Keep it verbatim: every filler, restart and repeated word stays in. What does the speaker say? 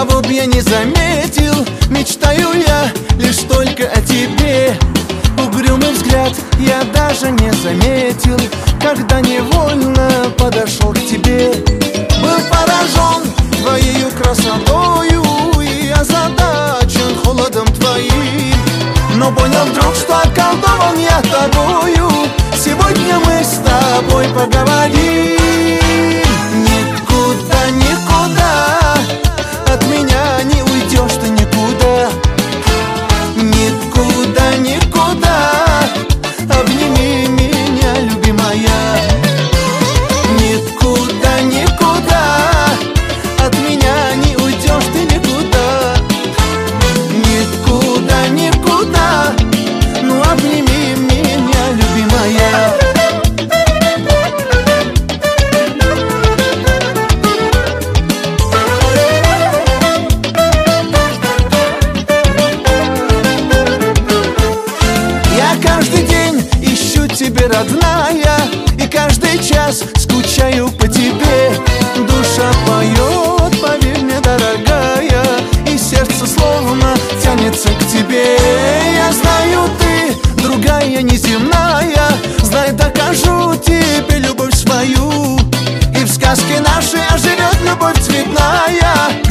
кого б я не заметил, мечтаю я лишь только о тебе. Угрюмый взгляд я даже не заметил, когда невольно подошел к тебе. Был поражен твоею красотою и озадачен холодом твоим, но понял вдруг, что околдован я тобою. Сегодня мы с тобой поговорим. Никуда, никуда от меня не уйдешь ты никуда. Никуда, никуда обними меня, любимая. Никуда, никуда от меня не уйдешь ты никуда. Никуда, никуда, ну обними меня, любимая. Я каждый день ищу тебя, родная, и каждый час скучаю по тебе. Душа поет, поверь мне, дорогая, и сердце словно тянется к тебе. Я знаю, ты другая неземная, знай, докажу тебе любовь свою, и в сказке нашей оживет любовь цветная.